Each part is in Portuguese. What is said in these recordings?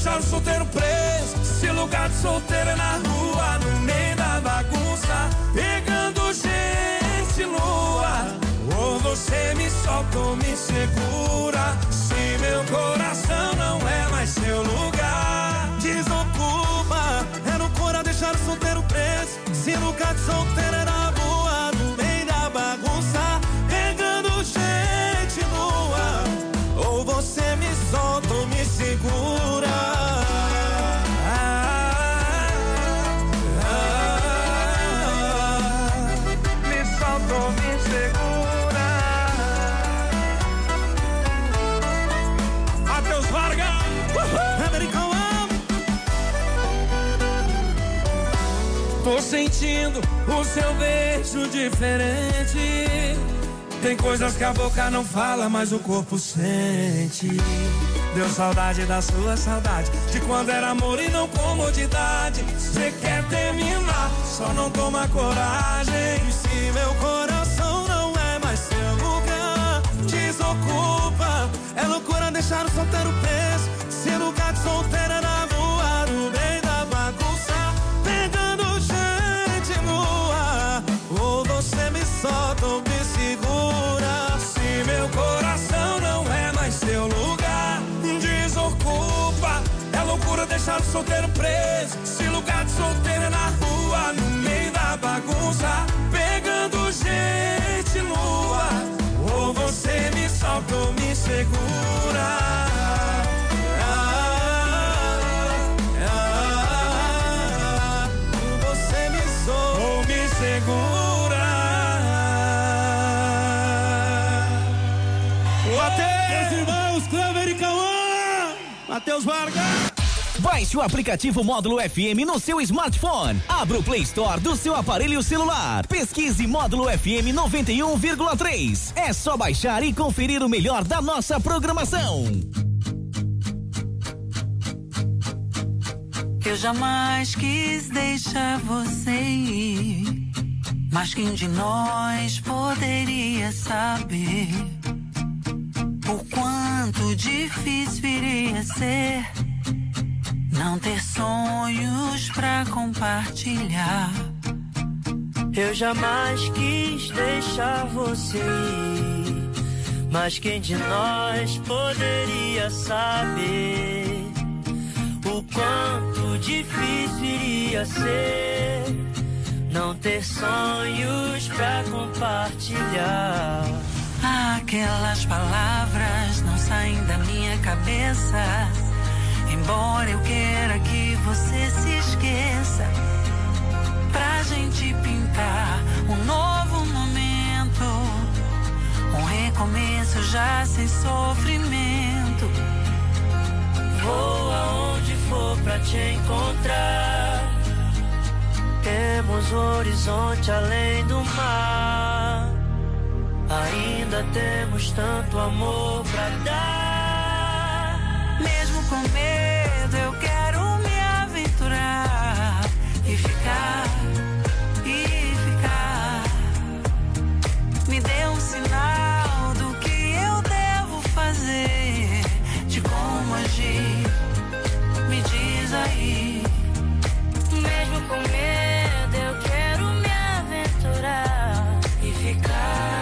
deixar o solteiro preso. Se lugar de solteiro é na rua, no meio da bagunça, pegando gente nua. Ou você me solta ou me segura. Se meu coração não é mais seu lugar, desocupa. É loucura deixar o solteiro preso. Se lugar de solteiro é na rua, no meio da bagunça, pegando gente nua. Ou você me solta ou me segura. Me solta ou me segura. Matheus Vargas, American. Tô sentindo o seu beijo diferente. Tem coisas que a boca não fala, mas o corpo sente. Deu saudade da sua saudade, de quando era amor e não comodidade. Cê quer terminar, só não toma coragem. E se meu coração não é mais seu lugar, desocupa. É loucura deixar o solteiro preso. Se lugar de solteiro é na rua, no meio da bagunça, pegando gente nua. Ou você me solta ou me segura. Se meu coração não é mais seu lugar, desocupa. É loucura deixar o solteiro preso. Se lugar de solteiro é na rua, no meio da bagunça, pegando gente nua. Ou você me solta ou me segura. Você me solta ou me segura. Meus irmãos, Clever e Cauã, Matheus Vargas. Baixe o aplicativo Módulo FM no seu smartphone. Abra o Play Store do seu aparelho celular. Pesquise Módulo FM 91,3. É só baixar e conferir o melhor da nossa programação. Eu jamais quis deixar você ir, mas quem de nós poderia saber o quanto difícil iria ser não ter sonhos pra compartilhar. Eu jamais quis deixar você ir, mas quem de nós poderia saber o quanto difícil iria ser não ter sonhos pra compartilhar. Aquelas palavras não saem da minha cabeça, embora eu queira que você se esqueça. Pra gente pintar um novo momento, um recomeço já sem sofrimento. Vou aonde for pra te encontrar. Temos um horizonte além do mar. Ainda temos tanto amor pra dar. Mesmo com medo eu quero me aventurar e ficar, Me dê um sinal do que eu devo fazer, de como agir, me diz aí. Mesmo com medo eu quero me aventurar e ficar.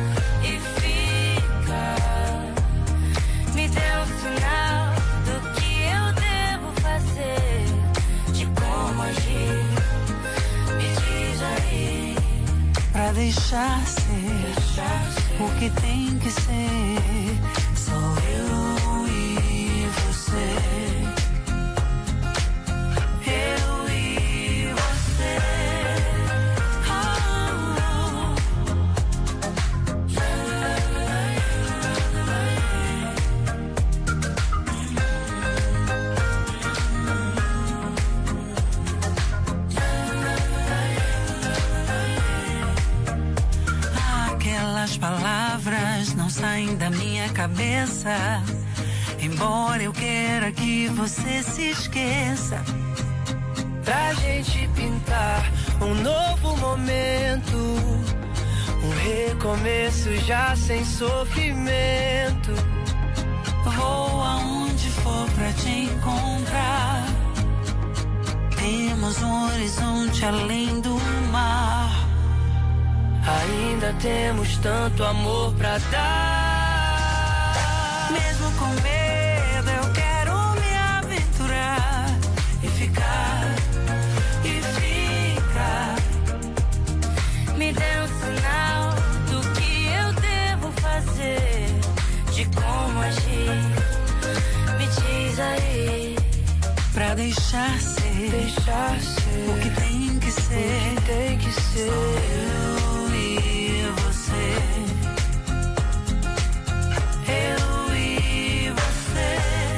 Me dê um sinal do que eu devo fazer, de como agir, me diz aí. Pra deixar ser o que tem que ser, sou eu e você. Eu e você. Aquelas palavras não saem da minha cabeça, embora eu queira que você se esqueça. Pra gente pintar um novo momento, um recomeço já sem sofrimento. Vou aonde for pra te encontrar. horizonte além do mar. Ainda temos tanto amor pra dar. Mesmo com medo, eu quero me aventurar e ficar, e ficar. Me dê um sinal do que eu devo fazer, de como agir. Me diz aí. Pra deixar ser o que tem que ser. Só eu e você. Eu e você.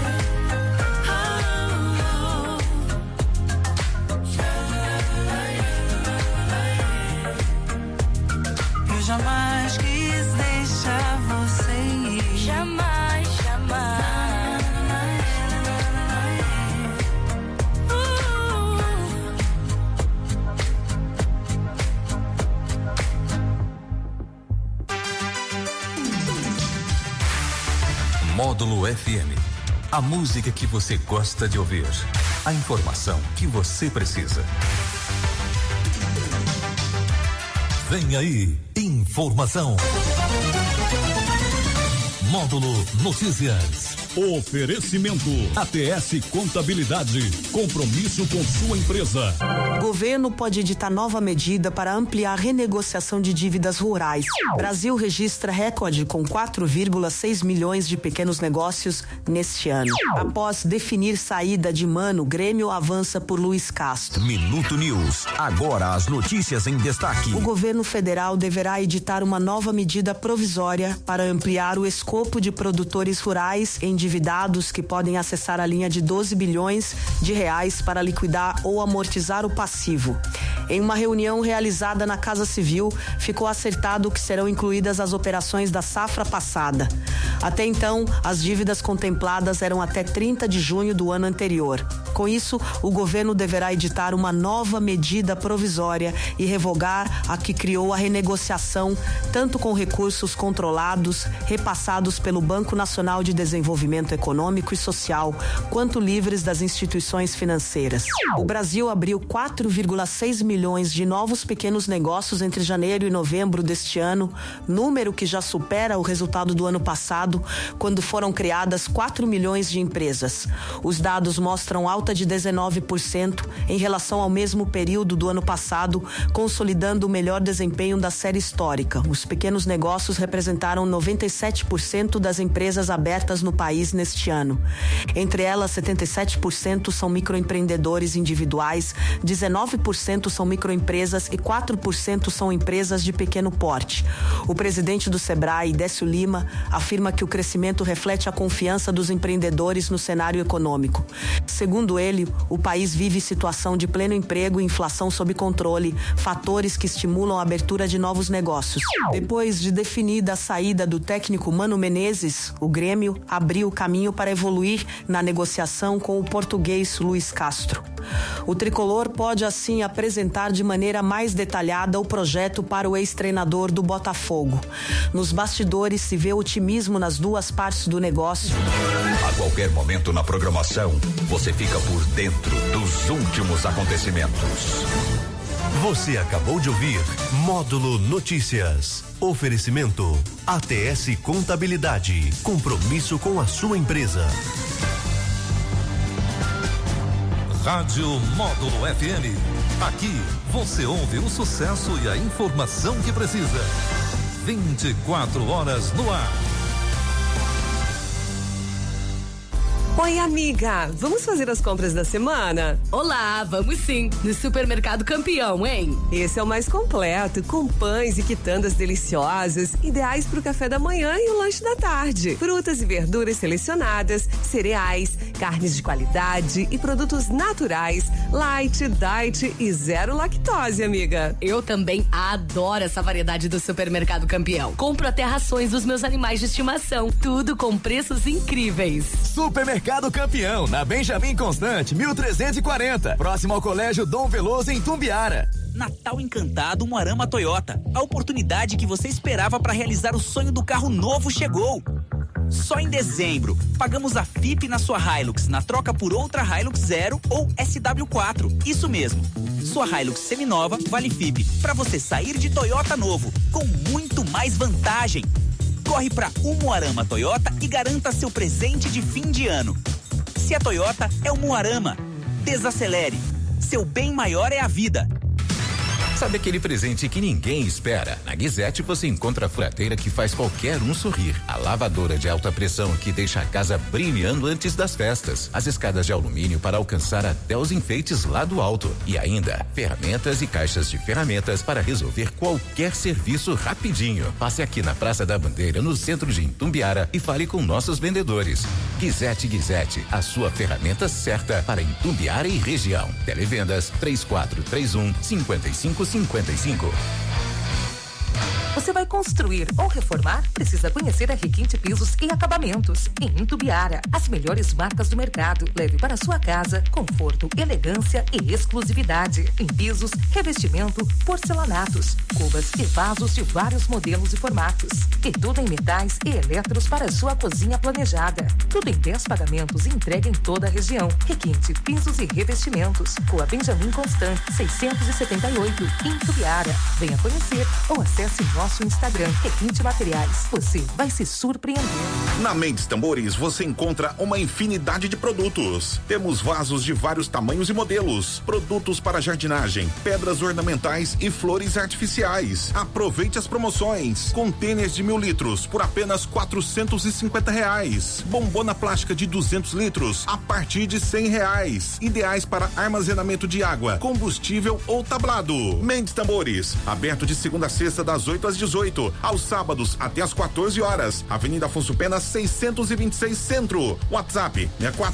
Eu jamais quis deixar você ir. Jamais, jamais. Módulo FM. A música que você gosta de ouvir. A informação que você precisa. Vem aí, informação. Módulo Notícias. Oferecimento ATS Contabilidade. Compromisso com sua empresa. Governo pode editar nova medida para ampliar a renegociação de dívidas rurais. Brasil registra recorde com 4,6 milhões de pequenos negócios neste ano. Após definir saída de Mano, Grêmio avança por Luiz Castro. Minuto News. Agora as notícias em destaque. O governo federal deverá editar uma nova medida provisória para ampliar o escopo de produtores rurais endividados que podem acessar a linha de 12 bilhões de reais para liquidar ou amortizar o passivo. Em uma reunião realizada na Casa Civil, ficou acertado que serão incluídas as operações da safra passada. Até então, as dívidas contempladas eram até 30 de junho do ano anterior. Com isso, o governo deverá editar uma nova medida provisória e revogar a que criou a renegociação, tanto com recursos controlados, repassados pelo Banco Nacional de Desenvolvimento Econômico e Social, quanto livres das instituições financeiras. O Brasil abriu 4,6 milhões de novos pequenos negócios entre janeiro e novembro deste ano, número que já supera o resultado do ano passado, quando foram criadas 4 milhões de empresas. Os dados mostram alta de 19% em relação ao mesmo período do ano passado, consolidando o melhor desempenho da série histórica. Os pequenos negócios representaram 97% das empresas abertas no país neste ano. Entre elas, 77% são microempreendedores individuais, 19% são microempresas e 4% são empresas de pequeno porte. O presidente do Sebrae, Décio Lima, afirma que o crescimento reflete a confiança dos empreendedores no cenário econômico. Segundo ele, o país vive situação de pleno emprego e inflação sob controle, fatores que estimulam a abertura de novos negócios. Depois de definida a saída do técnico Mano Menezes, o Grêmio abriu o caminho para evoluir na negociação com o português Luiz Castro. O tricolor pode assim apresentar de maneira mais detalhada o projeto para o ex-treinador do Botafogo. Nos bastidores se vê otimismo nas duas partes do negócio. A qualquer momento na programação, você fica por dentro dos últimos acontecimentos. Você acabou de ouvir Módulo Notícias. Oferecimento ATS Contabilidade. Compromisso com a sua empresa. Rádio Módulo FM. Aqui você ouve o sucesso e a informação que precisa. 24 horas no ar. Oi, amiga, vamos fazer as compras da semana? Olá, vamos sim, no Supermercado Campeão, hein? Esse é o mais completo, com pães e quitandas deliciosas, ideais para o café da manhã e o lanche da tarde. Frutas e verduras selecionadas, cereais, carnes de qualidade e produtos naturais, light, diet e zero lactose, amiga. Eu também adoro essa variedade do Supermercado Campeão. Compro até rações dos meus animais de estimação, tudo com preços incríveis. Supermercado Campeão, na Benjamin Constante, 1340, próximo ao Colégio Dom Veloso, em Tumbiara. Natal Encantado Moarama Toyota. A oportunidade que você esperava para realizar o sonho do carro novo chegou. Só em dezembro, pagamos a FIP na sua Hilux na troca por outra Hilux 0 ou SW4. Isso mesmo. Sua Hilux seminova vale FIP para você sair de Toyota novo com muito mais vantagem. Corre para Umuarama Toyota e garanta seu presente de fim de ano. Se é Toyota, é Umuarama. Desacelere. Seu bem maior é a vida. Sabe aquele presente que ninguém espera? Na Guizete você encontra a furadeira que faz qualquer um sorrir, a lavadora de alta pressão que deixa a casa brilhando antes das festas, as escadas de alumínio para alcançar até os enfeites lá do alto e ainda ferramentas e caixas de ferramentas para resolver qualquer serviço rapidinho. Passe aqui na Praça da Bandeira, no centro de Itumbiara e fale com nossos vendedores. Guizete, a sua ferramenta certa para Itumbiara e região. Televendas 3431-5555. Você vai construir ou reformar? Precisa conhecer a Requinte Pisos e Acabamentos. Em Itumbiara, as melhores marcas do mercado. Leve para sua casa conforto, elegância e exclusividade. Em pisos, revestimento, porcelanatos, cubas e vasos de vários modelos e formatos. E tudo em metais e eletros para sua cozinha planejada. Tudo em 10 pagamentos e entrega em toda a região. Requinte Pisos e Revestimentos. Rua Benjamin Constant, 678, Itumbiara. Venha conhecer ou acesse nosso Instagram, Requinte Materiais. Você vai se surpreender. Na Mendes Tambores você encontra uma infinidade de produtos. Temos vasos de vários tamanhos e modelos, produtos para jardinagem, pedras ornamentais e flores artificiais. Aproveite as promoções. Contêineres de 1.000 litros por apenas R$450. Bombona plástica de 200 litros a partir de R$100. Ideais para armazenamento de água, combustível ou tablado. Mendes Tambores, aberto de segunda a sexta das 8 às 18, aos sábados até às 14 horas. Avenida Afonso Pena 626 Centro. WhatsApp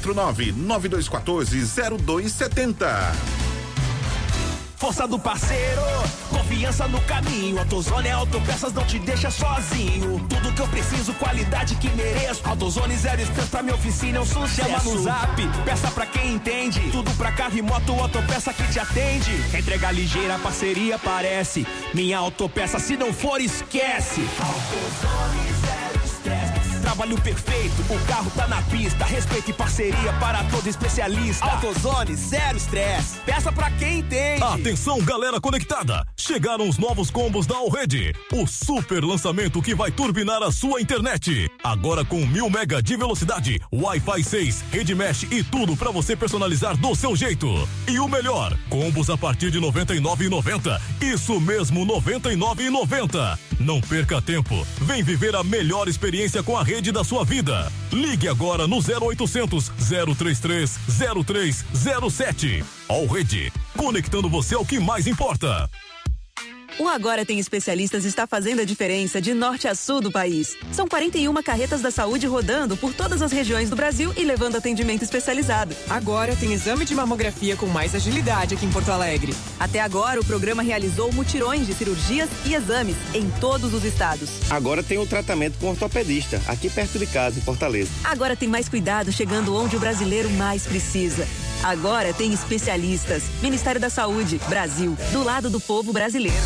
649-9214-0270. Força do parceiro, confiança no caminho. AutoZone Autopeças não te deixa sozinho. Tudo que eu preciso, qualidade que mereço. AutoZone 0 estresse pra minha oficina é um sucesso. Chama no zap, peça pra quem entende. Tudo pra carro e moto, Autopeça que te atende. Entrega ligeira, parceria parece. Minha Autopeça, se não for, esquece. AutoZone 0 estresse. Trabalho perfeito, o carro tá na pista. Respeito e parceria para todo especialista. AutoZone 0 estresse. Peça pra quem entende. Atenção, galera conectada! Chegaram os novos combos da Allrede. O super lançamento que vai turbinar a sua internet. Agora com 1000 mega de velocidade, Wi-Fi 6, rede mesh e tudo pra você personalizar do seu jeito. E o melhor, combos a partir de R$ 99,90. Isso mesmo, R$ 99,90. Não perca tempo. Vem viver a melhor experiência com a rede da sua vida. Ligue agora no 0800 033 0307. Allrede, conectando você ao que mais importa. O Agora Tem Especialistas está fazendo a diferença de norte a sul do país. São 41 carretas da saúde rodando por todas as regiões do Brasil e levando atendimento especializado. Agora tem exame de mamografia com mais agilidade aqui em Porto Alegre. Até agora, o programa realizou mutirões de cirurgias e exames em todos os estados. Agora tem o tratamento com ortopedista, aqui perto de casa, em Fortaleza. Agora tem mais cuidado chegando onde o brasileiro mais precisa. Agora tem especialistas. Ministério da Saúde, Brasil, do lado do povo brasileiro.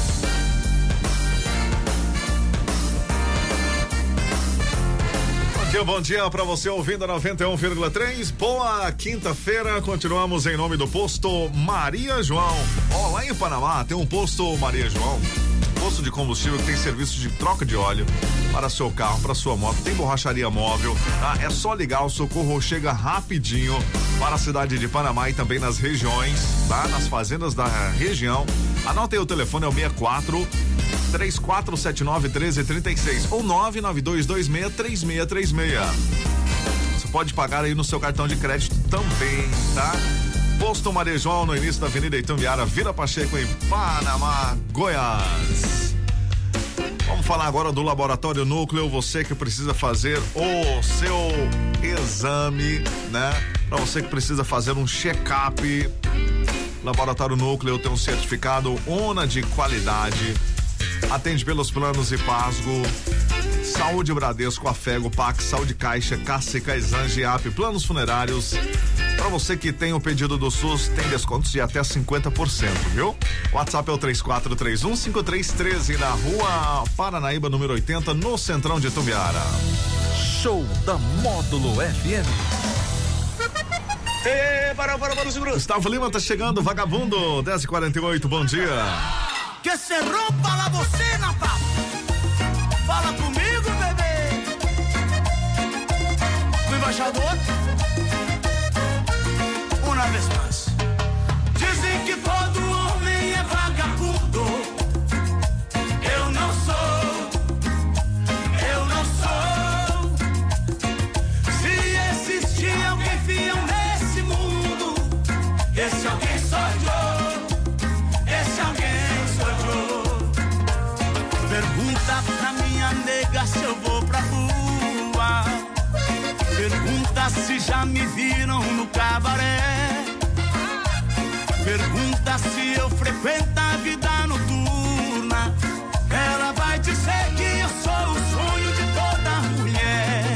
Bom dia pra você ouvindo a 91,3. Boa quinta-feira. Continuamos em nome do posto Maria João. Lá em Panamá tem um posto Maria João. Posto de combustível que tem serviço de troca de óleo para seu carro, para sua moto, tem borracharia móvel, tá? É só ligar, o socorro chega rapidinho para a cidade de Panamá e também nas regiões, tá? Nas fazendas da região. Anota aí o telefone, é o 64 3479-1336 ou 99226-3636. Você pode pagar aí no seu cartão de crédito também, tá? Posto Maria João, no início da Avenida Itumbiara, Vila Pacheco, em Panamá, Goiás. Vamos falar agora do Laboratório Núcleo. Você que precisa fazer o seu exame, né? Para você que precisa fazer um check-up, Laboratório Núcleo tem um certificado ONA de qualidade. Atende pelos planos Ipasgo, Saúde Bradesco, Afego, Pax, Saúde Caixa, Cássia, Exangiap, planos funerários. Para você que tem o pedido do SUS, tem descontos de até 50%, viu? WhatsApp é o 3431-5313 na Rua Paranaíba, número 80, no Centrão de Itumbiara. Show da Módulo FM. Para o seguro. Gustavo Lima tá chegando, vagabundo, 10h48, bom dia. Que se rompa a bocina, papo. Fala comigo, bebê. O embaixador. Uma vez mais. Dizem que todo homem é vagabundo. Eu não sou. Eu não sou. Se existir alguém fiel nesse mundo, esse alguém sou eu. Esse alguém sou eu. Pergunta pra minha nega se eu vou pra rua. Pergunta se já me viram no cabaré. Pergunta se eu frequento a vida noturna. Ela vai dizer que eu sou o sonho de toda mulher.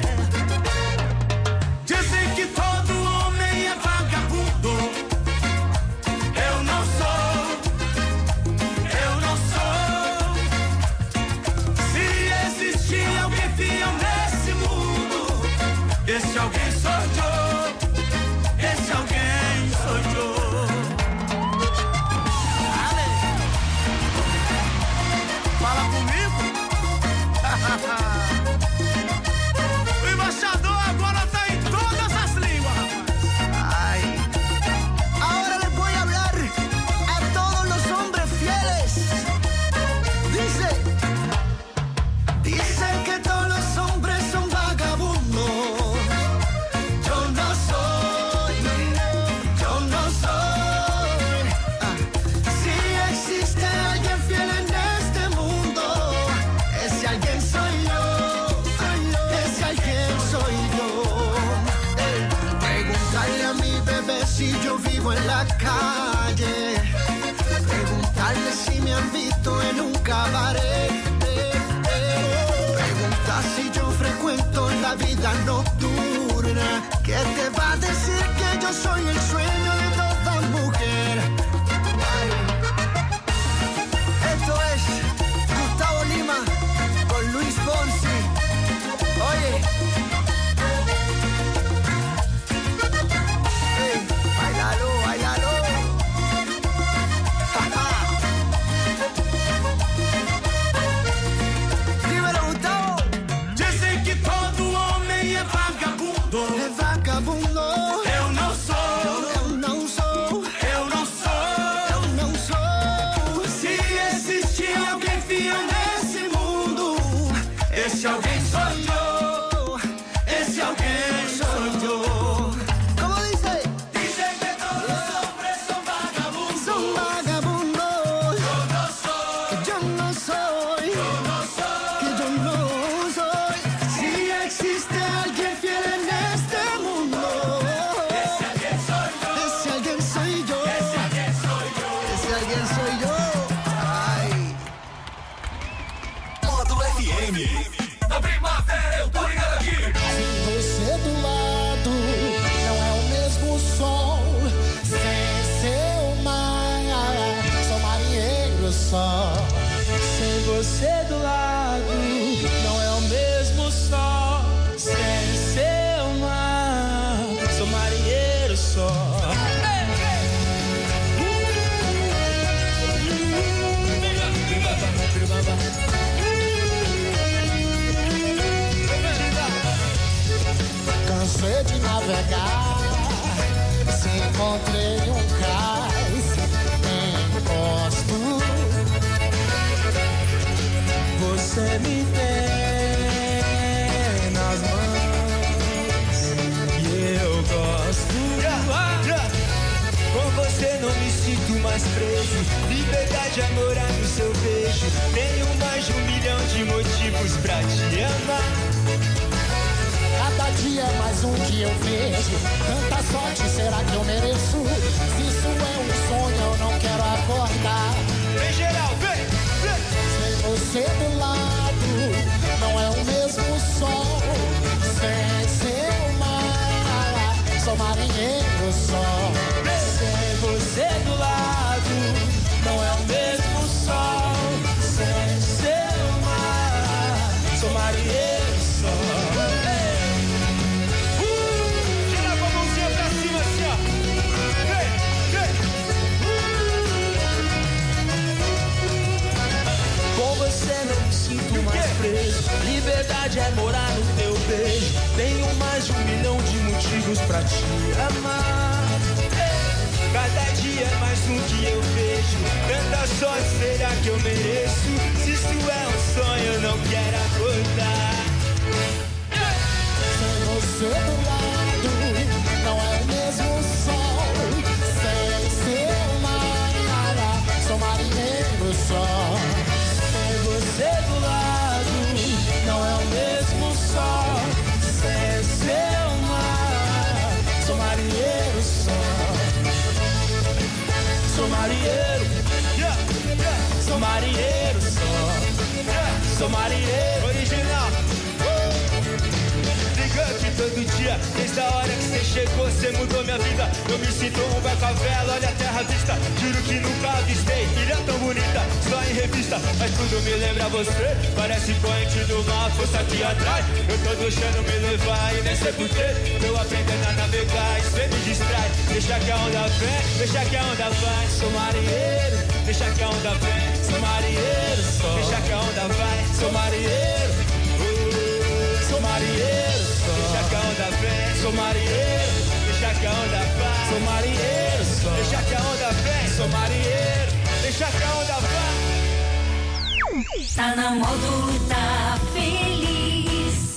Dizem que todo homem é vagabundo. Eu não sou. Eu não sou. Se existir alguém fiel nesse mundo, esse alguém sou eu. Esse alguém sou eu. Fala comigo. O embaixador agora tá em todas as línguas, rapaz. Ay. Ahora les voy a hablar a todos los hombres fieles. Dicen que todos los hombres son vagabundos. Yo no soy. Yo no soy. Si existe alguien fiel en este mundo, ese alguien soy yo. Ese alguien soy yo. Preguntarle a mi bebé si yo vivo en la calle. Preguntarle si me han visto en un cabaret. Preguntar si yo frecuento la vida nocturna. ¿Qué te va a decir que yo soy el sueño de toda mujer? Ay. Esto es Gustavo Lima con Luis Fonsi. Oye. Hey, bailalo, bailalo. Dímelo, Gustavo. Dizem que todo homem é vagabundo. É vagabundo. Eu não sou. Eu não sou. Eu não sou. Eu não sou. Se existir alguém fiel nesse mundo, esse alguém sou eu. Esse alguém sou eu. Como dice? Dizem que todos os hombres são vagabundos. São vagabundos. Eu não sou. Yo no soy. Yo no soy. Que yo no soy. Si existe alguien fiel en este mundo, ese alguien soy yo. Ese alguien soy yo. Ese alguien soy yo. Ese alguien soy yo. Ay. Módulo FM. Na primavera eu tô ligado aqui. Sem você do lado, não é o mesmo sol. Sem seu mar, sou marinheiro só. Sem você do lado, não é o mesmo sol. Sem seu mar, sou marinheiro só. Cansei de navegar, se encontrei um cais, encosto. Você me tem nas mãos e eu gosto. Com você não me sinto mais preso. Liberdade, amor, no seu beijo. Tenho mais de 1 milhão de motivos pra te amar. Cada dia é mais um que eu vejo. Tanta sorte, será que eu mereço? Se isso é um sonho, eu não quero acordar. Vem geral, vem, vem. Sem você do lado, não é o mesmo sol. Sem seu mar, sou marinheiro só. Sem você do lado, não é o mesmo sol. Sem seu mar, sou marinheiro só. Gira com a mãozinha pra cima assim, ó. motivos pra te amar. Cada dia é mais um que eu vejo. Tanta sorte, será que eu mereço? Se isso é um sonho, eu não quero acordar. Sem você do lado, não é o mesmo sol. Sem seu mar, sou marinheiro só. Sem você do lado, não é o mesmo sol. Sem seu mar, sou marinheiro só. Sou marinheiro, sou marinheiro só. Sou marinheiro original. Ligante todo dia, desde a hora que você chegou, você mudou minha vida. Eu me sinto um barco à vela, olha a terra à vista. Juro que nunca avistei ilha tão bonita, só em revista. Mas tudo me lembra você, parece corrente do mar, força aqui atrás. Eu tô deixando me levar e nem sei porquê. Eu aprendendo a navegar e cê me distrai. Deixa que a onda vem, deixa que a onda vai. Sou marinheiro, deixa que a onda vem. Sou marinheiro só, deixa que a onda vai. Sou marinheiro, sou marinheiro só. Deixa que a onda vem. Sou marinheiro, deixa que a onda vai. Sou marinheiro só. Deixa que a onda vem. Sou marinheiro, deixa que a onda vai. Tá na modo, tá feliz.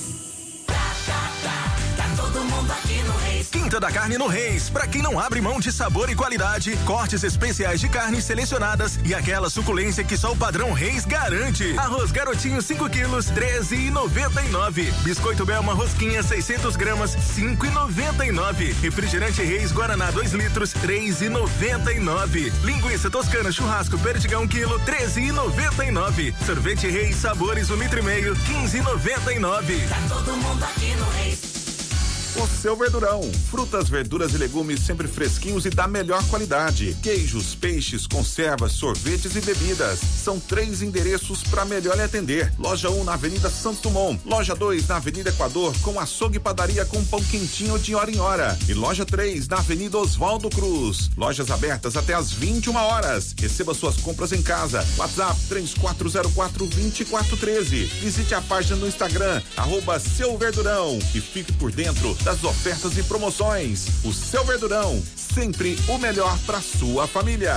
Tá todo mundo aqui no Reis. Quinta da Carne no Reis. Pra quem não abre mão de sabor e qualidade, cortes especiais de carnes selecionadas e aquela suculência que só o padrão Reis garante. Arroz Garotinho 5 quilos, R$13,99. Biscoito Belma Rosquinha 600 gramas, R$5,99. Refrigerante Reis Guaraná 2 litros, R$3,99. Linguiça Toscana Churrasco Perdigão 1 quilo, R$13,99. Sorvete Reis Sabores 1,5 litro, R$15,99. Tá todo mundo aqui no Reis. O Seu Verdurão, frutas, verduras e legumes sempre fresquinhos e da melhor qualidade. Queijos, peixes, conservas, sorvetes e bebidas. São 3 endereços para melhor lhe atender. Loja 1 na Avenida Santos Dumont. Loja 2 na Avenida Equador com açougue e padaria com pão quentinho de hora em hora. E loja 3 na Avenida Oswaldo Cruz. Lojas abertas até às 21 horas. Receba suas compras em casa. WhatsApp 3404-2413. Visite a página no Instagram @Seu Verdurão e fique por dentro das ofertas e promoções. O Seu Verdurão, sempre o melhor para sua família.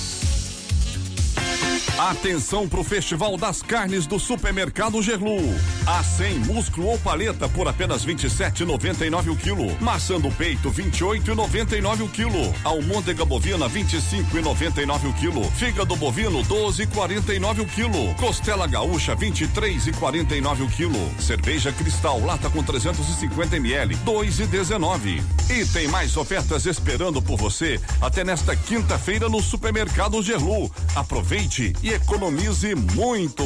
Atenção pro Festival das Carnes do Supermercado Gerlu. A 100 músculo ou paleta por apenas R$27,99 o quilo. Maçã do peito R$28,99 o quilo. Almôndega bovina R$25,99 o quilo. Fígado bovino R$12,49 o quilo. Costela gaúcha R$23,49 o quilo. Cerveja Cristal lata com 350 ml R$2,19. E tem mais ofertas esperando por você até nesta quinta-feira no Supermercado Gerlu. Aproveite e economize muito.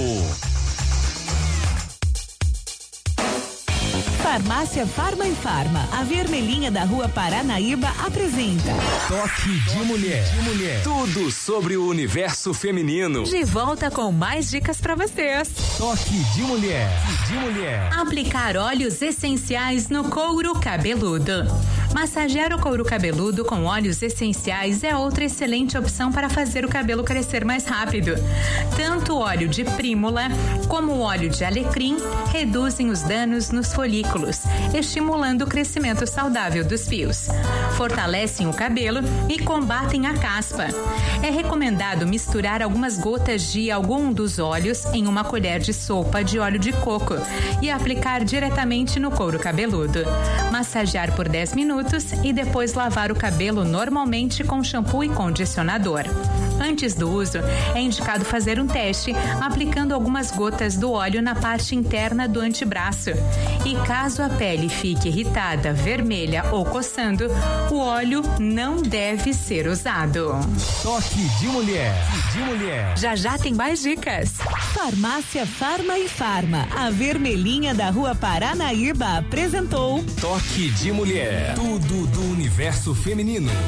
Farmácia Farma e Farma, a vermelhinha da Rua Paranaíba apresenta Toque de Mulher. Tudo sobre o universo feminino. De volta com mais dicas pra vocês. Toque de Mulher. Aplicar óleos essenciais no couro cabeludo. Massagear o couro cabeludo com óleos essenciais é outra excelente opção para fazer o cabelo crescer mais rápido. Tanto o óleo de prímula como o óleo de alecrim reduzem os danos nos folículos, estimulando o crescimento saudável dos fios. Fortalecem o cabelo e combatem a caspa. É recomendado misturar algumas gotas de algum dos óleos em uma colher de sopa de óleo de coco e aplicar diretamente no couro cabeludo. Massagear por 10 minutos e depois lavar o cabelo normalmente com shampoo e condicionador. Antes do uso, é indicado fazer um teste aplicando algumas gotas do óleo na parte interna do antebraço. E caso a pele fique irritada, vermelha ou coçando, o óleo não deve ser usado. Toque de Mulher. Já tem mais dicas. Farmácia Farma e Farma, a vermelhinha da Rua Paranaíba apresentou Toque de Mulher. Tudo do universo feminino.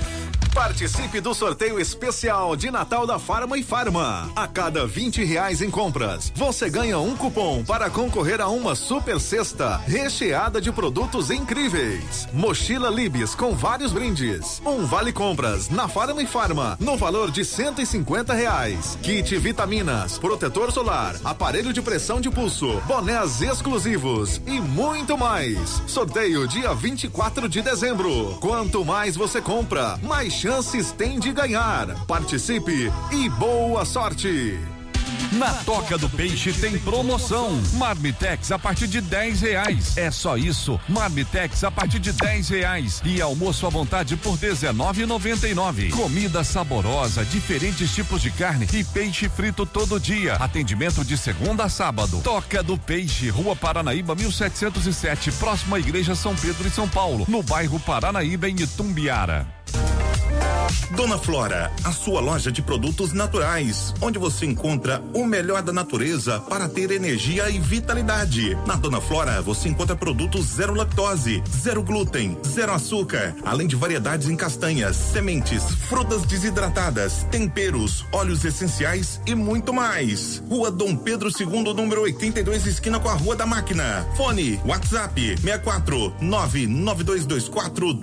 Participe do sorteio especial de Natal da Farma e Farma. A cada R$20 em compras, você ganha um cupom para concorrer a uma super cesta recheada de produtos incríveis. Mochila Libes com vários brindes. Um vale compras na Farma e Farma no valor de R$150. Kit vitaminas, protetor solar, aparelho de pressão de pulso, bonés exclusivos e muito mais. Sorteio dia 24 de dezembro. Quanto mais você compra, mais chances tem de ganhar. Participe e boa sorte! Na Toca do Peixe tem promoção. Marmitex a partir de R$10. É só isso. Marmitex a partir de R$10. E almoço à vontade por R$19,99. Comida saborosa, diferentes tipos de carne e peixe frito todo dia. Atendimento de segunda a sábado. Toca do Peixe, Rua Paranaíba 1707, próximo à Igreja São Pedro em São Paulo, no bairro Paranaíba, em Itumbiara. Dona Flora, a sua loja de produtos naturais, onde você encontra o melhor da natureza para ter energia e vitalidade. Na Dona Flora, você encontra produtos zero lactose, zero glúten, zero açúcar, além de variedades em castanhas, sementes, frutas desidratadas, temperos, óleos essenciais e muito mais. Rua Dom Pedro II, número 82, esquina com a Rua da Máquina. Fone, WhatsApp, 64 99224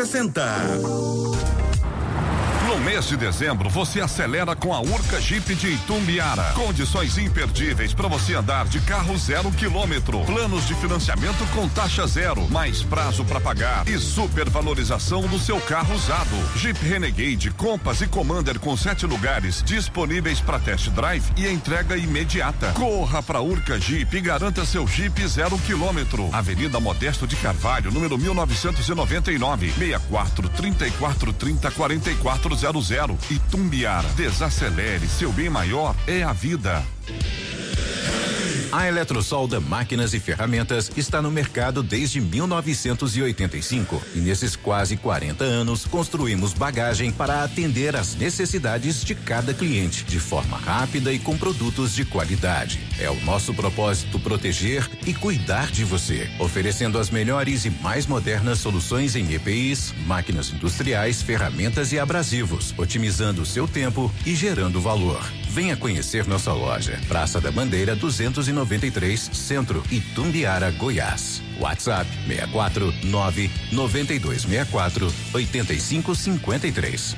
1060. No mês de dezembro, você acelera com a Urca Jeep de Itumbiara. Condições imperdíveis para você andar de carro 0 km. Planos de financiamento com taxa zero, mais prazo para pagar e supervalorização do seu carro usado. Jeep Renegade, Compass e Commander com 7 lugares disponíveis para test drive e entrega imediata. Corra para Urca Jeep e garanta seu Jeep 0 km. Avenida Modesto de Carvalho, número 1999, 64 34 30 44 00. Itumbiara. Desacelere, seu bem maior é a vida. A Eletrosolda Máquinas e Ferramentas está no mercado desde 1985 e nesses quase 40 anos construímos bagagem para atender às necessidades de cada cliente de forma rápida e com produtos de qualidade. É o nosso propósito proteger e cuidar de você, oferecendo as melhores e mais modernas soluções em EPIs, máquinas industriais, ferramentas e abrasivos, otimizando o seu tempo e gerando valor. Venha conhecer nossa loja. Praça da Bandeira 293, Centro, Itumbiara, Goiás. WhatsApp 64 99264 8553.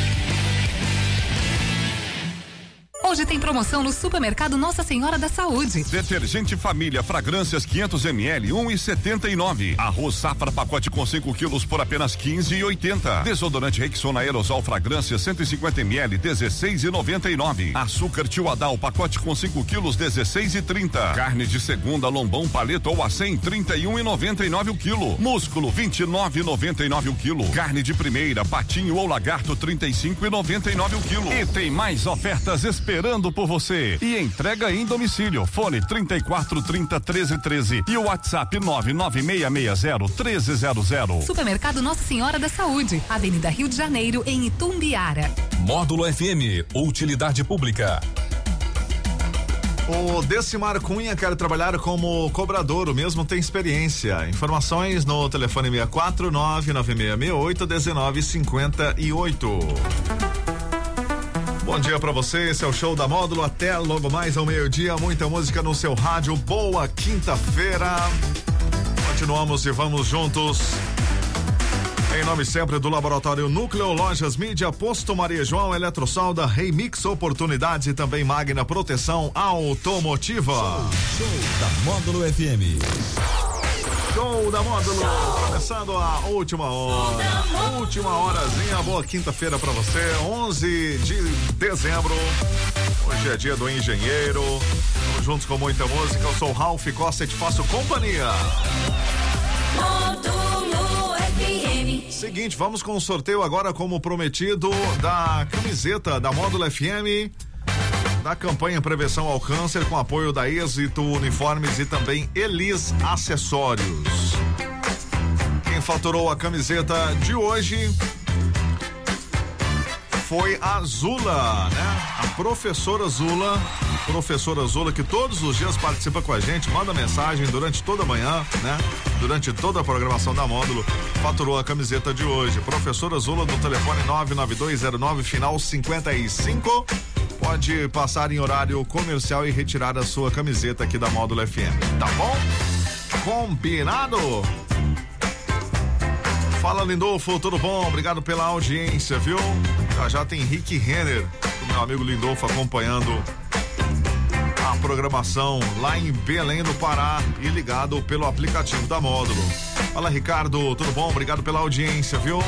Hoje tem promoção no Supermercado Nossa Senhora da Saúde. Detergente Família Fragrâncias 500 ml 1,79. Arroz Safra pacote com 5 quilos por apenas 15,80. Desodorante Rexona Aerosol Fragrância 150 ml 16,99. Açúcar Tio Adal pacote com 5 quilos 16,30. Carne de segunda Lombão Paleta ou a 100 31,99 o quilo. Músculo 29,99 o quilo. Carne de primeira Patinho ou Lagarto 35,99 o quilo. E tem mais ofertas esperando por você. E entrega em domicílio. Fone 34 30 13 13 e o WhatsApp 99660 1300. Supermercado Nossa Senhora da Saúde, Avenida Rio de Janeiro, em Itumbiara. Módulo FM, utilidade pública. O Decimar Cunha quer trabalhar como cobrador, o mesmo tem experiência. Informações no telefone 64 99668 1958. Bom dia pra você, esse é o show da Módulo, até logo mais ao meio-dia, muita música no seu rádio, boa quinta-feira. Continuamos e vamos juntos. Em nome sempre do Laboratório Núcleo, Lojas Mídia, Posto Maria João, Eletrosolda, Remix Oportunidades e também Magna Proteção Automotiva. Show da Módulo FM. Show da Módulo, começando a última horazinha, boa quinta-feira pra você, 11 de dezembro, hoje é dia do engenheiro, estamos juntos com muita música, eu sou o Ralph Costa e te faço companhia. Módulo FM. Seguinte, vamos com o sorteio agora como prometido da camiseta da Módulo FM, da campanha Prevenção ao Câncer, com apoio da Êxito Uniformes e também Elis Acessórios. Quem faturou a camiseta de hoje foi a Zula, né? A professora Zula, que todos os dias participa com a gente, manda mensagem durante toda a manhã, né? Durante toda a programação da Módulo, faturou a camiseta de hoje. Professora Zula no telefone 99209 final 55. Pode passar em horário comercial e retirar a sua camiseta aqui da Módulo FM, tá bom? Combinado? Fala, Lindolfo, tudo bom? Obrigado pela audiência, viu? Já tem Rick Renner, meu amigo Lindolfo, acompanhando a programação lá em Belém do Pará e ligado pelo aplicativo da Módulo. Fala, Ricardo, tudo bom? Obrigado pela audiência, viu?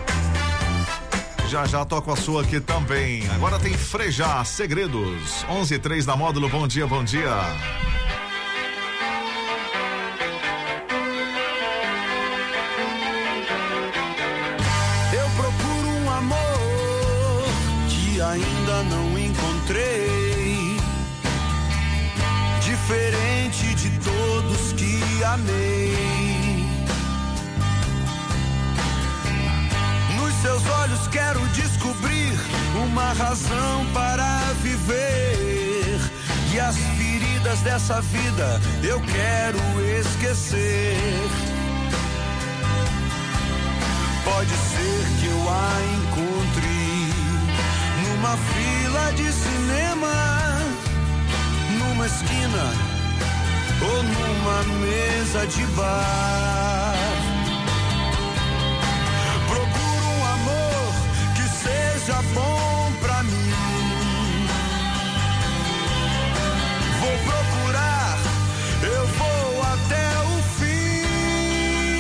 Já toco a sua aqui também. Agora tem Frejá, Segredos, 11:03 da Módulo. Bom dia, bom dia. Eu procuro um amor que ainda não encontrei, diferente de todos que amei. Seus olhos quero descobrir uma razão para viver, e as feridas dessa vida eu quero esquecer. Pode ser que eu a encontre numa fila de cinema, numa esquina ou numa mesa de bar. Seja bom pra mim. Vou procurar, eu vou até o fim,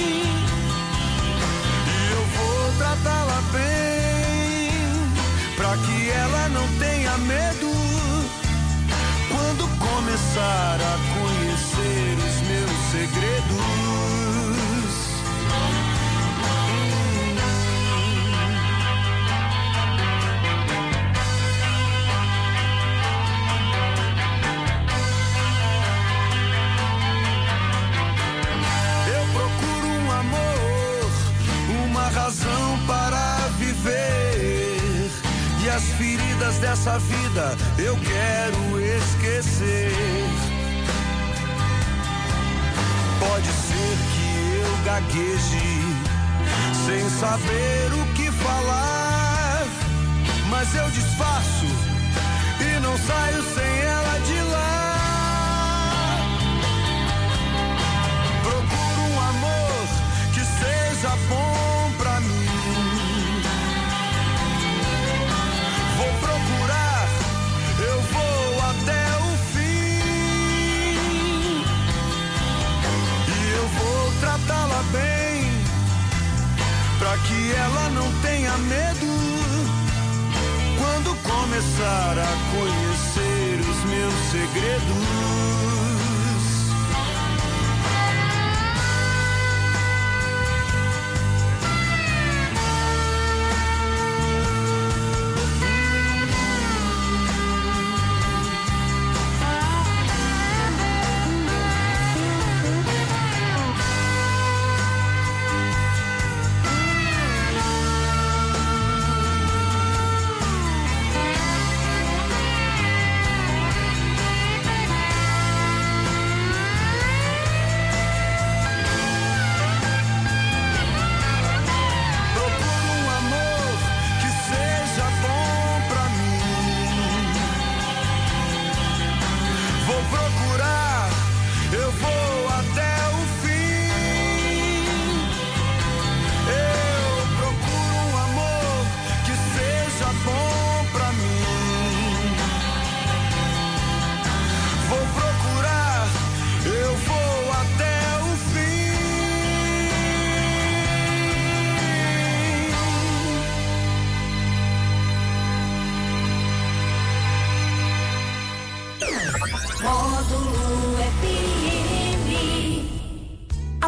e eu vou tratá-la bem, pra que ela não tenha medo quando começar a conhecer os meus segredos. Razão para viver, e as feridas dessa vida eu quero esquecer. Pode ser que eu gagueje sem saber o que falar, mas eu disfarço e não saio sem ela de lá. Procuro um amor que seja bom pra mim. Vou procurar, eu vou até o fim, e eu vou tratá-la bem, pra que ela não tenha medo quando começar a conhecer os meus segredos.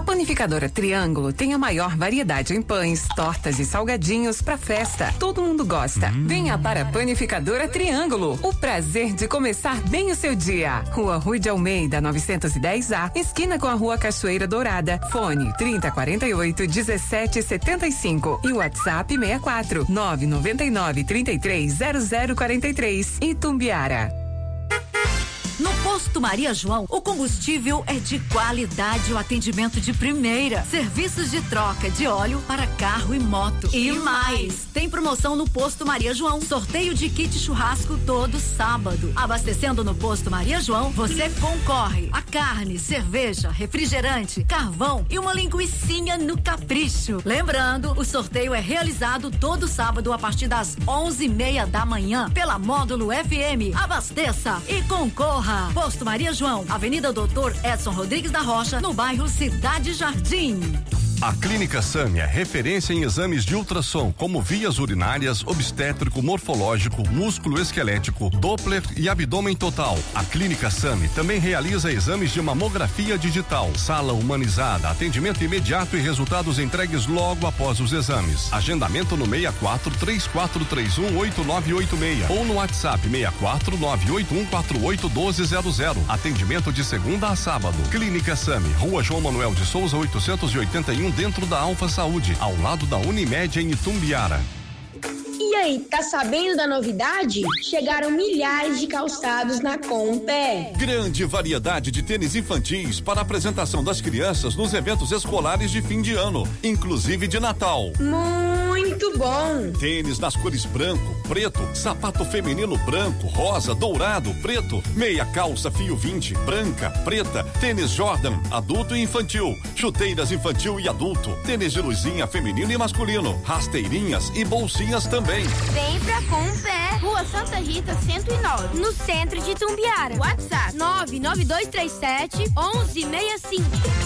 Panificadora Triângulo tem a maior variedade em pães, tortas e salgadinhos pra festa. Todo mundo gosta. Venha para a Panificadora Triângulo. O prazer de começar bem o seu dia. Rua Rui de Almeida, 910A, esquina com a Rua Cachoeira Dourada. Fone 3048-1775 e WhatsApp 64 999 33 0043. Itumbiara. No Posto Maria João, o combustível é de qualidade, o atendimento de primeira. Serviços de troca de óleo para carro e moto. E mais, tem promoção no Posto Maria João. Sorteio de kit churrasco todo sábado. Abastecendo no Posto Maria João, você concorre a carne, cerveja, refrigerante, carvão e uma linguicinha no capricho. Lembrando, o sorteio é realizado todo sábado a partir das 11:30 da manhã pela Módulo FM. Abasteça e concorra. Posto Maria João, Avenida Doutor Edson Rodrigues da Rocha, no bairro Cidade Jardim. A Clínica Sami é referência em exames de ultrassom, como vias urinárias, obstétrico, morfológico, músculo esquelético, Doppler e abdômen total. A Clínica Sami também realiza exames de mamografia digital, sala humanizada, atendimento imediato e resultados entregues logo após os exames. Agendamento no 64-3431-8986 ou no WhatsApp 64-981481200. Atendimento de segunda a sábado. Clínica Sami, Rua João Manuel de Souza, 881, dentro da Alfa Saúde, ao lado da Unimed em Itumbiara. E aí, tá sabendo da novidade? Chegaram milhares de calçados na Compé. Grande variedade de tênis infantis para apresentação das crianças nos eventos escolares de fim de ano, inclusive de Natal. Muito bom! Tênis nas cores branco, preto, sapato feminino branco, rosa, dourado, preto, meia calça fio 20, branca, preta, tênis Jordan, adulto e infantil, chuteiras infantil e adulto, tênis de luzinha feminino e masculino, rasteirinhas e bolsinhas também. Vem pra Compé, Rua Santa Rita 109, no centro de Itumbiara. WhatsApp 99237-1165.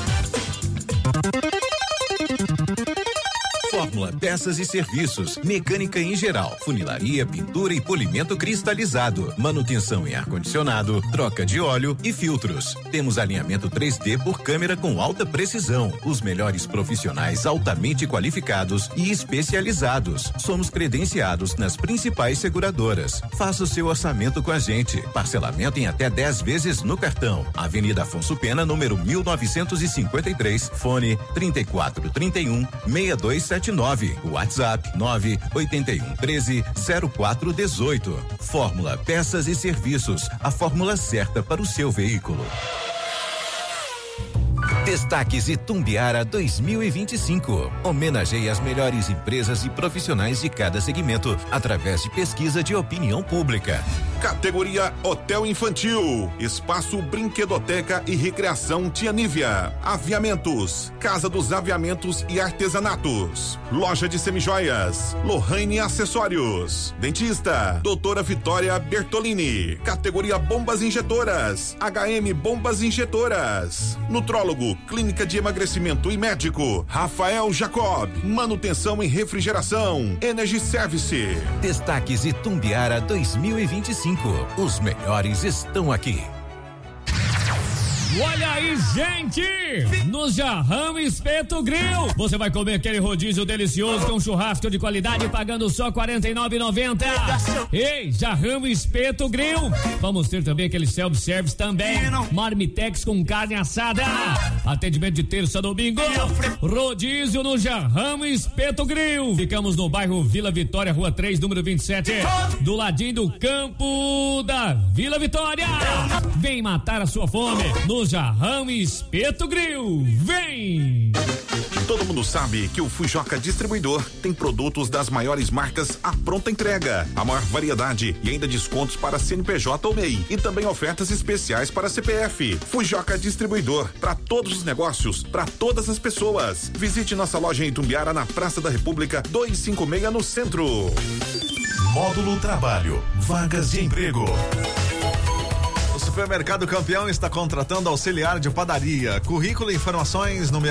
Fórmula Peças e Serviços, mecânica em geral, funilaria, pintura e polimento cristalizado, manutenção em ar-condicionado, troca de óleo e filtros. Temos alinhamento 3D por câmera com alta precisão, os melhores profissionais altamente qualificados e especializados. Somos credenciados nas principais seguradoras. Faça o seu orçamento com a gente. Parcelamento em até 10 vezes no cartão. Avenida Afonso Pena, número 1953, fone 3431-6279. WhatsApp 981130418. Fórmula Peças e Serviços, a fórmula certa para o seu veículo. Destaques Itumbiara 2025. Homenageie as melhores empresas e profissionais de cada segmento através de pesquisa de opinião pública. Categoria Hotel Infantil, Espaço Brinquedoteca e Recreação Tia Nívia, Aviamentos, Casa dos Aviamentos e Artesanatos, Loja de Semijoias, Lohane Acessórios, Dentista, Doutora Vitória Bertolini. Categoria Bombas Injetoras, HM Bombas Injetoras, Nutrólogo, Clínica de Emagrecimento e Médico, Rafael Jacob, Manutenção e Refrigeração, Energy Service. Destaques Itumbiara 2025. Os melhores estão aqui. Olha aí, gente! No Jarrão Espeto Grill, você vai comer aquele rodízio delicioso com churrasco de qualidade pagando só R$ 49,90. Ei, Jarrão Espeto Grill. Vamos ter também aquele self-service também. Marmitex com carne assada. Atendimento de terça a domingo. Rodízio no Jarrão Espeto Grill. Ficamos no bairro Vila Vitória, Rua 3, número 27. Do ladinho do campo da Vila Vitória. Vem matar a sua fome no Jarrão Espeto Grill. Vem! Todo mundo sabe que o Fujoca Distribuidor tem produtos das maiores marcas à pronta entrega, a maior variedade e ainda descontos para CNPJ ou MEI e também ofertas especiais para CPF. Fujoca Distribuidor, para todos os negócios, para todas as pessoas. Visite nossa loja em Itumbiara, na Praça da República 256, no centro. Módulo Trabalho, vagas de emprego. O Supermercado Campeão está contratando auxiliar de padaria. Currículo e informações no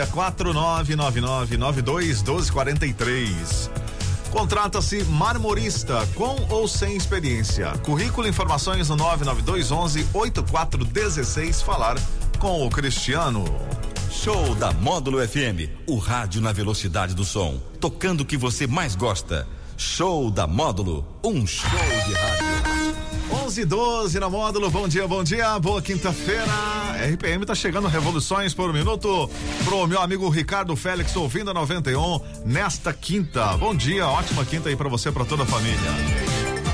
64999921243. Contrata-se marmorista com ou sem experiência. Currículo e informações no 992118416. Falar com o Cristiano. Show da Módulo FM, o rádio na velocidade do som, tocando o que você mais gosta. Show da Módulo, um show de rádio. 11:12 na Módulo, bom dia, boa quinta-feira. RPM tá chegando, revoluções por minuto pro meu amigo Ricardo Félix, ouvindo a 91 nesta quinta. Bom dia, ótima quinta aí pra você, pra toda a família.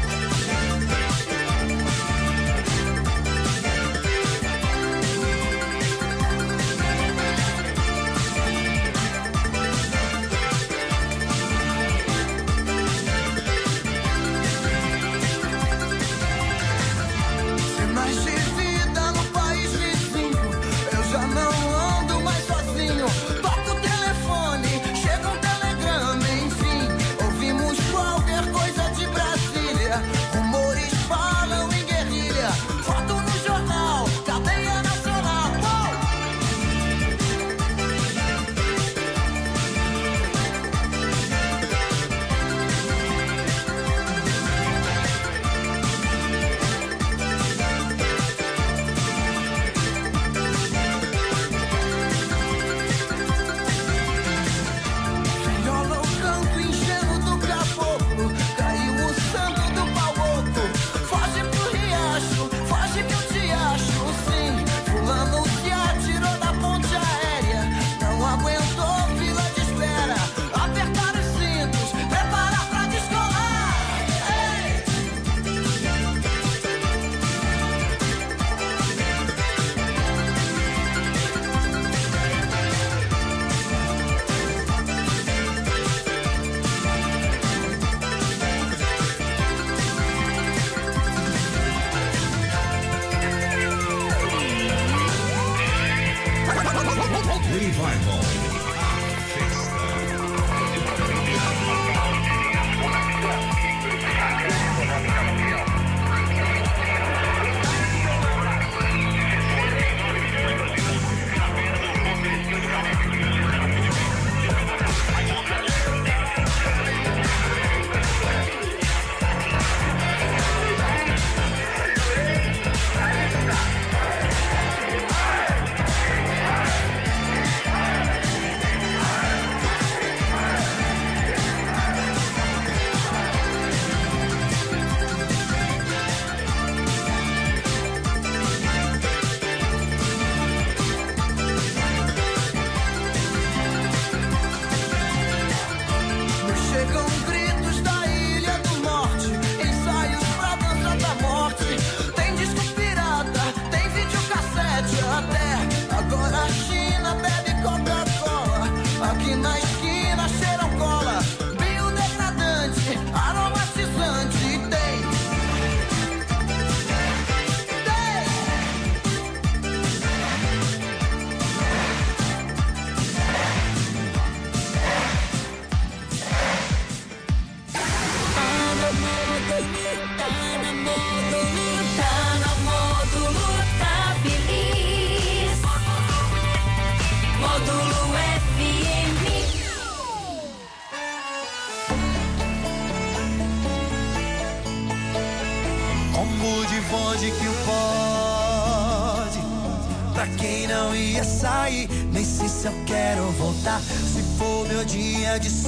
Nem sei se eu quero voltar, se for meu dia de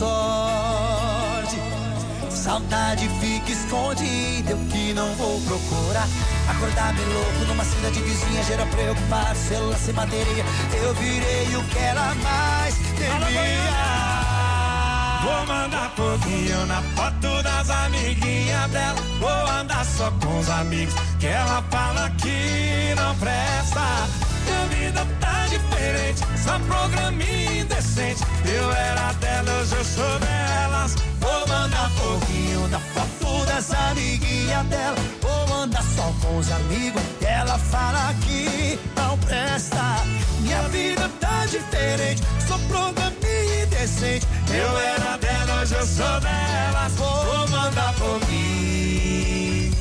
sorte. Saudade fica escondida, eu que não vou procurar. Acordar me louco numa cidade vizinha, gera preocupado, celular sem bateria. Eu virei o que ela mais temia. Vou mandar pouquinho na foto das amiguinhas dela. Vou andar só com os amigos que ela fala que não presta. Minha vida tá diferente, só programinha indecente. Eu era dela, hoje eu sou delas. Vou mandar pouquinho da foto das amiguinhas dela. Vou andar só com os amigos que ela fala que não presta. Minha vida tá diferente, só programinha indecente. Eu era dela, hoje eu sou delas. Vou mandar pouquinho.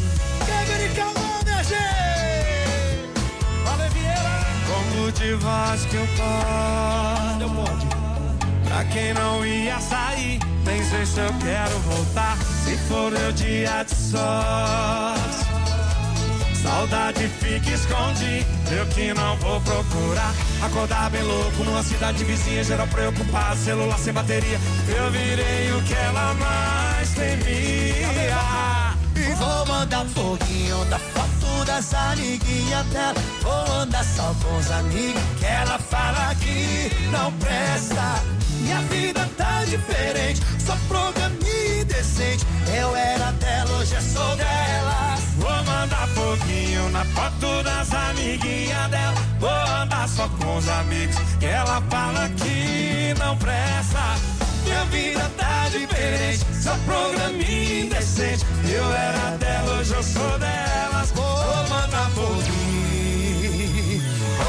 De voz que eu pode, pra quem não ia sair, nem sei se eu quero voltar, se for meu dia de sorte. Saudade fica escondida, eu que não vou procurar. Acordar bem louco numa cidade vizinha, geral preocupado, celular sem bateria. Eu virei o que ela mais temia. E vou mandar foguinho da foto das amiguinhas dela. Vou andar só com os amigos que ela fala que não presta. Minha vida tá diferente, só programinha indecente. Eu era dela, hoje eu sou dela. Vou mandar foguinho na foto das amiguinhas dela. Vou andar só com os amigos que ela fala que não presta. Minha vida tá diferente, só programinha indecente. Eu era dela, hoje eu sou delas. Vou mandar foguinho.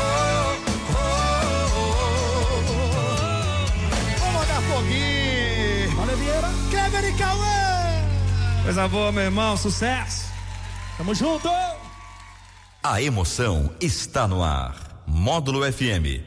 Vou mandar foguinho. Olha, Vieira. Kleber e Cauã. Coisa boa, meu irmão, sucesso. Tamo junto. A emoção está no ar. Módulo FM.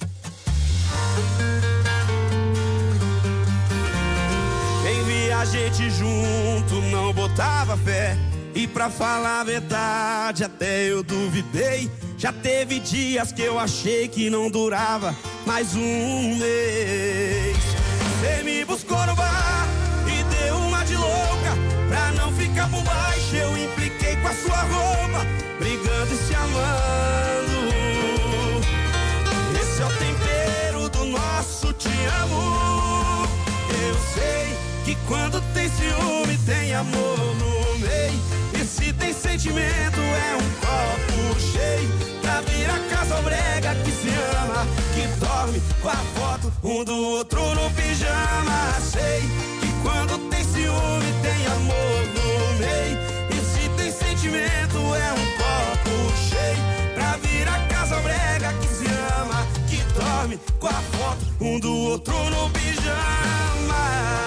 Quem via a gente junto não botava fé. E pra falar a verdade até eu duvidei. Já teve dias que eu achei que não durava mais um mês. Você me buscou no bar e deu uma de louca. Pra não ficar por baixo eu impliquei com a sua roupa, brigando e se amando. Esse é o tempero do nosso te amo. Eu sei que quando tem ciúme tem amor no meio. E se tem sentimento é um copo cheio. Pra vir a casa brega que se ama, que dorme com a foto um do outro no pijama. Sei que quando tem ciúme tem amor no meio. E se tem sentimento é um copo cheio. Pra vir a casa brega que se ama, que dorme com a foto um do outro no pijama.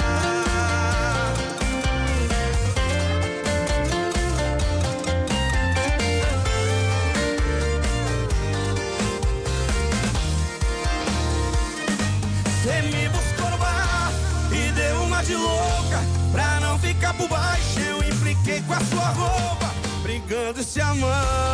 Você me buscou no bar e deu uma de louca. Pra não ficar por baixo eu impliquei com a sua roupa, brigando e se amando.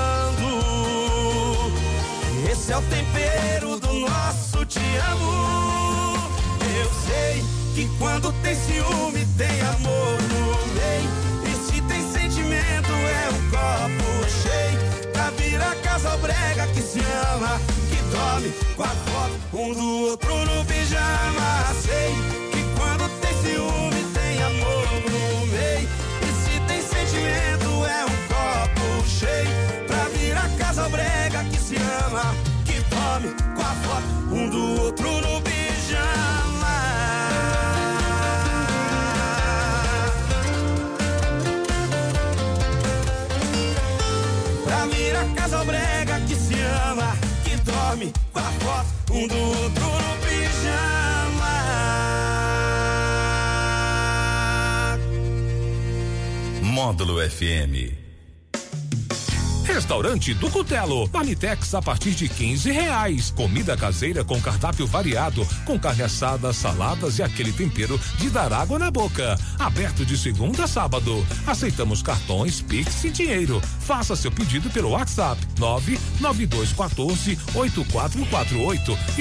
Esse é o tempero do nosso te amo. Eu sei que quando tem ciúme tem amor no meio. E se tem sentimento é um copo cheio. Pra vir a casa brega que se ama, que dorme com a foto um do outro no pijama. Sei que quando tem ciúme tem amor no meio. E se tem sentimento é um copo cheio. Pra vir a casa brega que se ama, que dorme com a foto um do outro no pijama. Pra vir a casa brega que se ama, que dorme com a foto um do outro no pijama. Módulo FM. Restaurante do Cutelo, Marmitex a partir de R$15. Comida caseira com cardápio variado, com carne assada, saladas e aquele tempero de dar água na boca. Aberto de segunda a sábado. Aceitamos cartões, Pix e dinheiro. Faça seu pedido pelo WhatsApp 99214-8448 e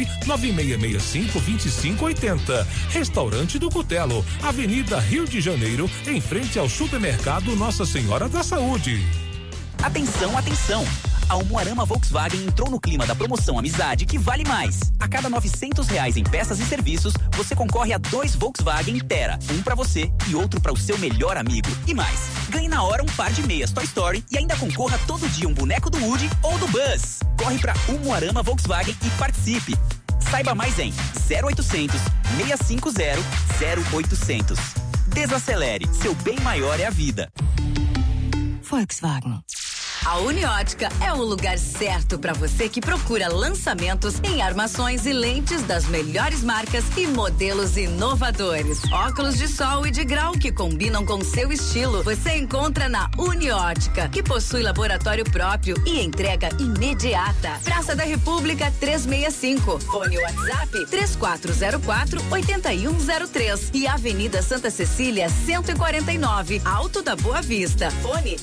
99665-2580. Restaurante do Cutelo, Avenida Rio de Janeiro, em frente ao supermercado Nossa Senhora da Saúde. Atenção, atenção! A Umuarama Volkswagen entrou no clima da promoção Amizade que vale mais. A cada R$900 em peças e serviços, você concorre a 2 Volkswagen Tera, um pra você e outro para o seu melhor amigo. E mais, ganhe na hora um par de meias Toy Story e ainda concorra todo dia um boneco do Woody ou do Buzz. Corre pra Umuarama Volkswagen e participe. Saiba mais em 0800 650 0800. Desacelere, seu bem maior é a vida. Volkswagen. A Uniótica é o lugar certo para você que procura lançamentos em armações e lentes das melhores marcas e modelos inovadores. Óculos de sol e de grau que combinam com seu estilo. Você encontra na Uniótica, que possui laboratório próprio e entrega imediata. Praça da República 365. Fone WhatsApp 3404-8103 e Avenida Santa Cecília 149, Alto da Boa Vista. Fone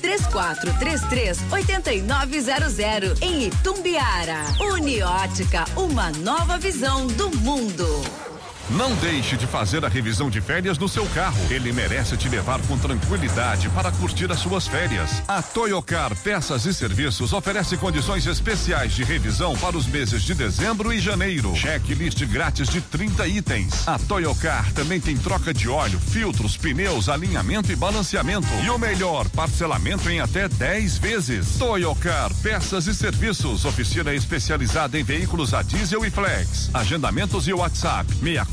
3433-8900 em Itumbiara. Uniótica, uma nova visão do mundo. Não deixe de fazer a revisão de férias do seu carro. Ele merece te levar com tranquilidade para curtir as suas férias. A Toyocar Peças e Serviços oferece condições especiais de revisão para os meses de dezembro e janeiro. Checklist grátis de 30 itens. A Toyocar também tem troca de óleo, filtros, pneus, alinhamento e balanceamento. E o melhor, parcelamento em até 10 vezes. Toyocar Peças e Serviços, oficina especializada em veículos a diesel e flex. Agendamentos e WhatsApp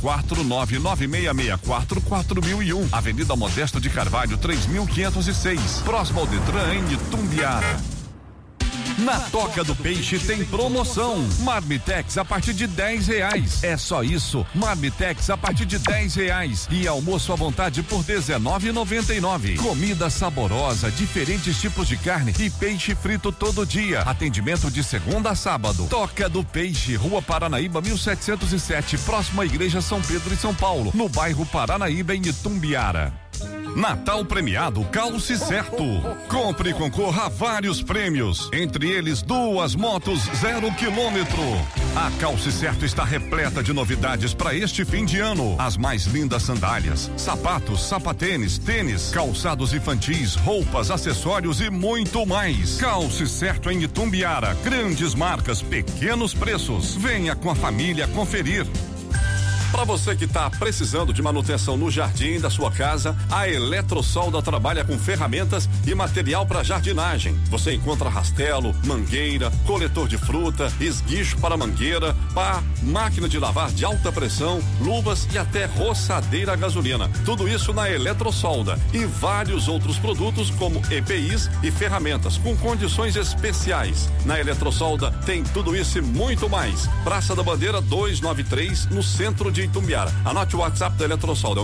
64996644001, Avenida Modesto de Carvalho 3506, próximo ao Detran em Itumbiara. Na Toca do Peixe tem promoção. Marmitex a partir de R$10. É só isso. Marmitex a partir de R$10 e almoço à vontade por R$19,99. Comida saborosa, diferentes tipos de carne e peixe frito todo dia. Atendimento de segunda a sábado. Toca do Peixe, Rua Paranaíba 1707, próximo à Igreja São Pedro em São Paulo, no bairro Paranaíba em Itumbiara. Natal premiado Calce Certo. Compre e concorra a vários prêmios, entre eles 2 motos 0 quilômetro. A Calce Certo está repleta de novidades para este fim de ano. As mais lindas sandálias, sapatos, sapatênis, tênis, calçados infantis, roupas, acessórios e muito mais. Calce Certo em Itumbiara. Grandes marcas, pequenos preços. Venha com a família conferir. Para você que está precisando de manutenção no jardim da sua casa, a Eletrosolda trabalha com ferramentas e material para jardinagem. Você encontra rastelo, mangueira, coletor de fruta, esguicho para mangueira, pá, máquina de lavar de alta pressão, luvas e até roçadeira a gasolina. Tudo isso na Eletrosolda e vários outros produtos como EPIs e ferramentas com condições especiais. Na Eletrosolda tem tudo isso e muito mais. Praça da Bandeira 293, no centro de Itumbiara. Anote o WhatsApp da Eletrosolda, é o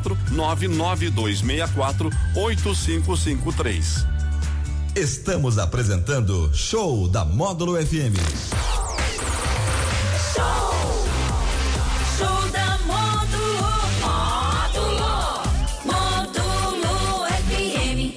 64-99264-8553. Estamos apresentando Show da Módulo FM. Show da Módulo FM.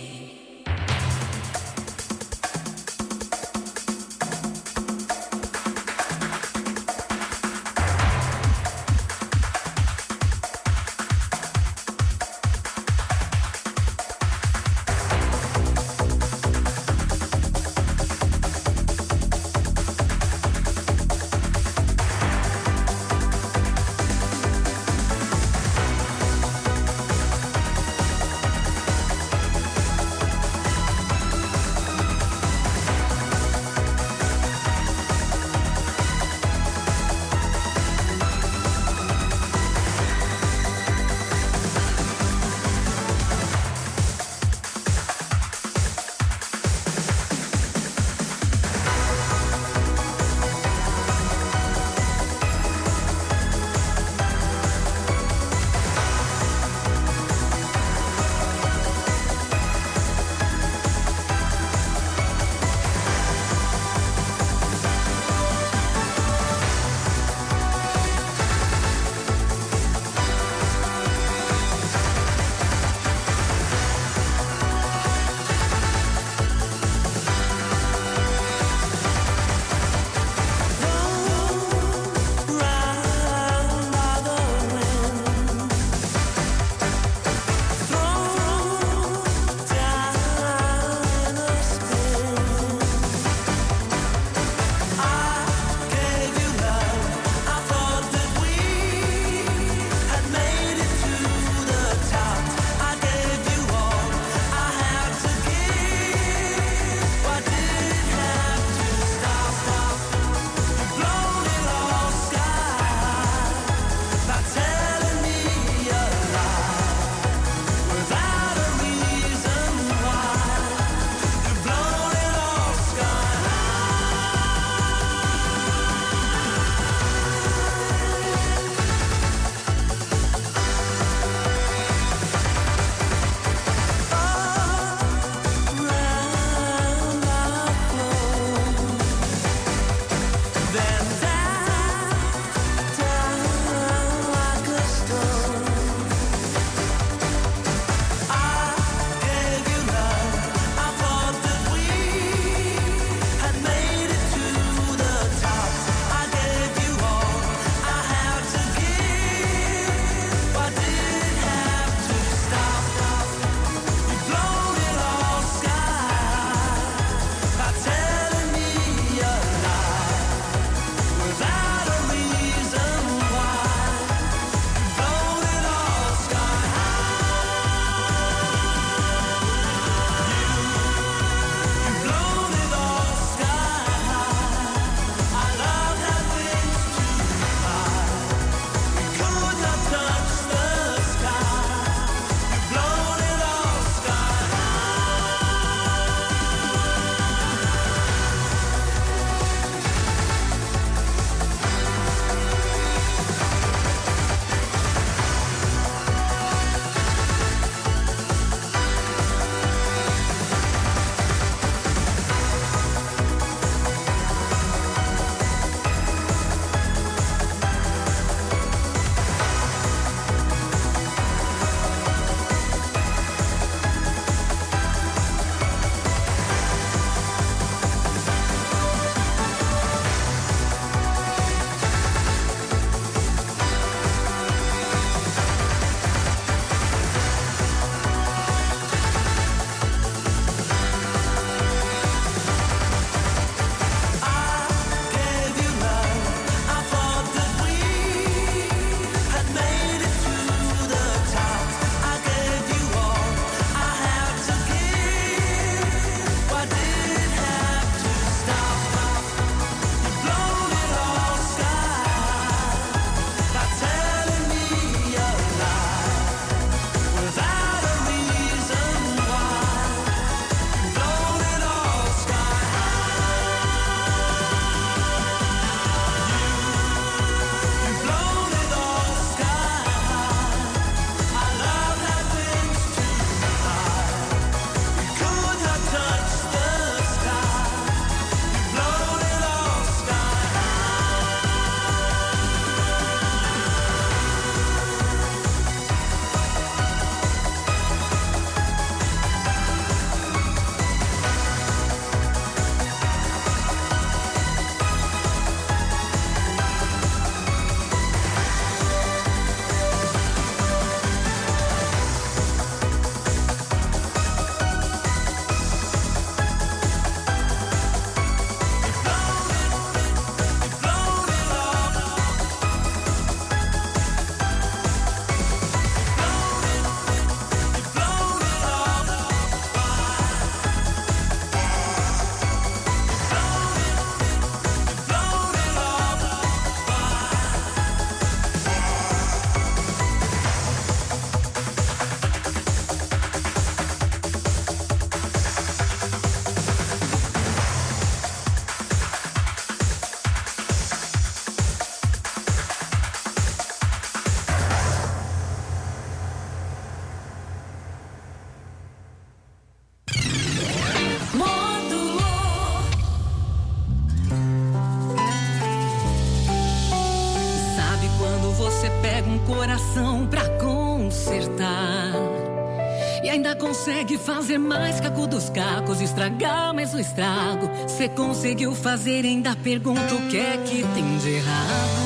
ainda consegue fazer mais caco dos cacos, estragar mais o estrago. Cê conseguiu fazer, ainda pergunta o que é que tem de errado.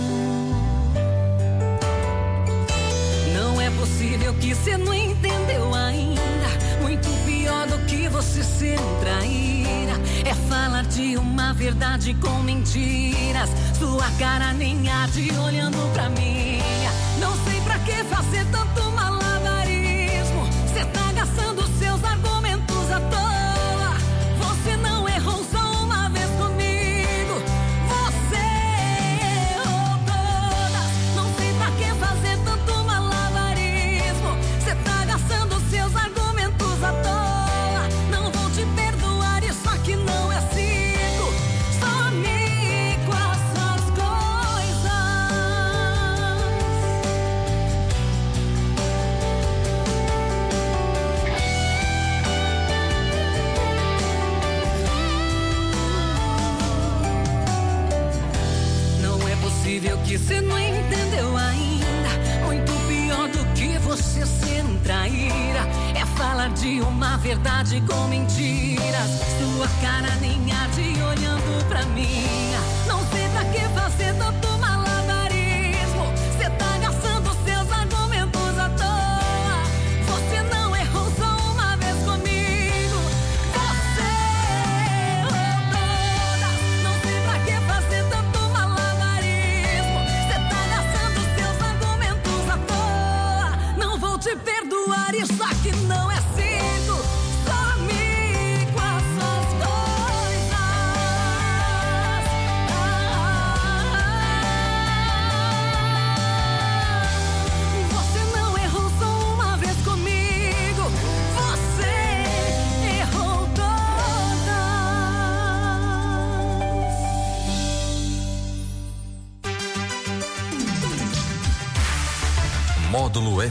Não é possível que cê não entendeu ainda. Muito pior do que você ser um traíra é falar de uma verdade com mentiras. Sua cara nem arde olhando pra minha. Não sei pra que fazer tanto malabarismo. Cê tá gastando seus argumentos à toa. Você não errou só uma vez comigo. Você errou todas. Não sei pra que fazer tanto malabarismo. Cê tá gastando seus argumentos à toa. Não vou te perdoar, isso aqui não é circo. Some com as suas coisas. Não é possível que você não entendeu ainda. Muito pior do que você ser um traíra é falar de uma verdade com mentiras. Sua cara nem arde olhando pra minha. Não sei pra que fazer tanto malabarismo. Cê tá gastando seus argumentos à toa. Você não errou só uma vez comigo. Você errou todas. Não sei pra que fazer tanto malabarismo. Cê tá gastando seus argumentos à toa. Não vou te perdoar, isso aqui não é circo. Some com as suas coisas. Você não errou só uma vez comigo. Você errou todas. Módulo